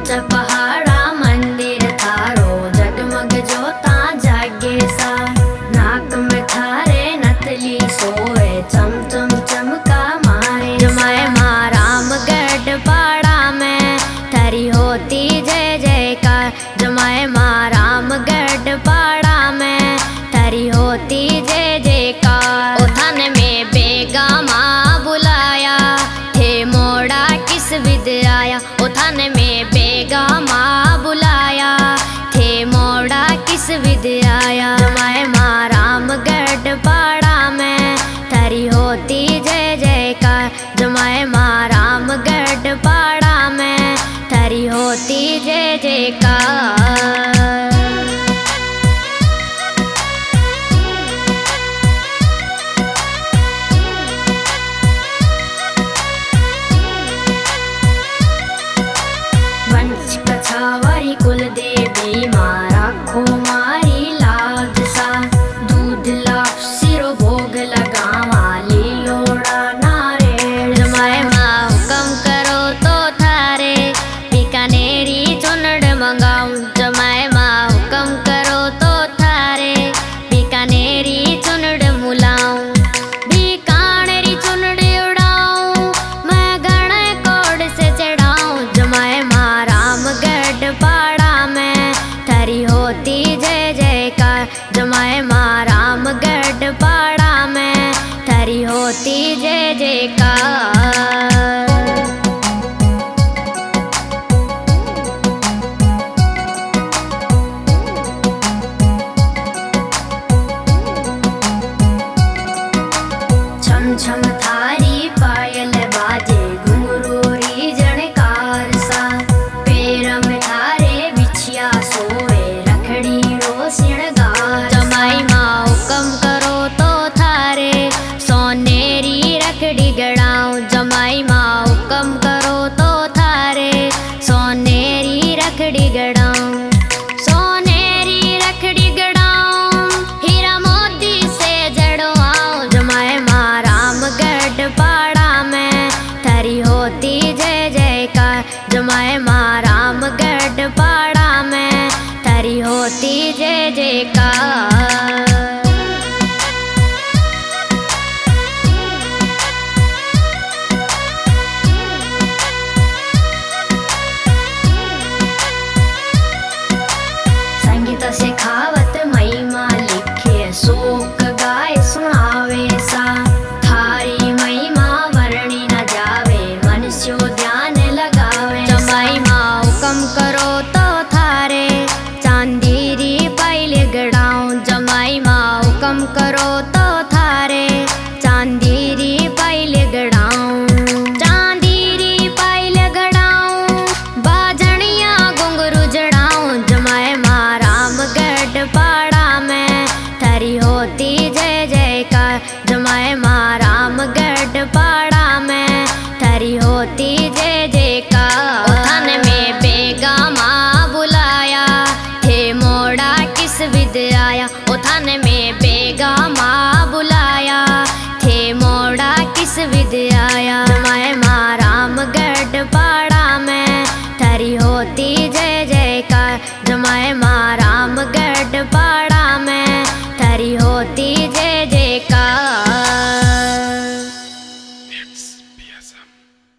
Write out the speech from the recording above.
ऊंचा पहाड़ा मंदिर थारो जगमग जोता जागे सा। नाक में थारे नतली सोए चम चम चमका मारे। जमाए माँ रामगढ़ पाड़ा में थारी होती जय जयकार। जमाए माँ रामगढ़ पाड़ा में थारी होती जय जयकार। उथन में बेगा माँ बुलाया थे मोड़ा किस विद आया। उथन में बेगा माँ बुलाया थे मोड़ा किस विद आया। जमाए माँ रामगढ़ पाड़ा में थारी होती जय जयकार। जमाए माँ रामगढ़ पाड़ा में थारी होती जय जयकार। वंश कछावरी कुल देवी माँ राखो मारी लाज सा। दूध लाख सिरो भोग लगावा लीलोड़ा नारेड़। जमाए माँ हुक्म करो तो थारे बीकानेरी चुनड़ मंगाऊं। जमाए माँ हुक्म करो तो थारे बीकानेरी चुनड़ मुलाऊं। बीकानेरी चुनड़ उड़ाऊं मैं गणे कोड़ से चढ़ाऊं। जमाए माँ रामगढ़ पाड़ा में थारी होती जय जयकार। जमाए माँ रामगढ़ पाड़ा में थारी होती जय जयकार। छम छम थारी पायल बाजे घुंघरूरी झणकार सा। पैर में थारे बिछिया सोए रखड़ी रो श्रृंगार। जमाई माँ हुक्म करो तो थारे सोनेरी रखड़ी गड़ाऊं। जमाई माँ हुक्म करो तो थारे सोनेरी रखड़ी गड़ाऊं। सोनेरी रखड़ी गड़ाऊं हीरा मोती से जड़वाऊं। जमाए माँ रामगढ़ पाड़ा में थारी होती जय जयकार। जमाए माँ रामगढ़ पाड़ा में थारी होती जय जयकार। संगीत सिखावत महिमा लिखे शोक गाय सुनावे सा। थारी महिमा वर्णी न जावे मनुष्यो ध्यान लगावे। जमाई माँ हुक्म करो तो थारे चांदीरी पायल गड़ाऊं। जमाई माँ हुक्म करो तो थारे चांदीरी पायल गड़ाऊं। चांदीरी पायल गड़ाऊं बाजनिया घुंघरू जड़ाऊं। जमाए माँ रामगढ़ पाड़ा में थारी होती जय जयकार। जमाए माँ रामगढ़ पाड़ा में थारी होती जय जयकार। उथन में बेगा माँ बुलाया थे मोड़ा किस विद आया। उथन में बेगा माँ बुलाया थे मोड़ा किस विद आया। जमाए माँ रामगढ़ पाड़ा में थारी होती जय जयकार। जमाए माँ रामगढ़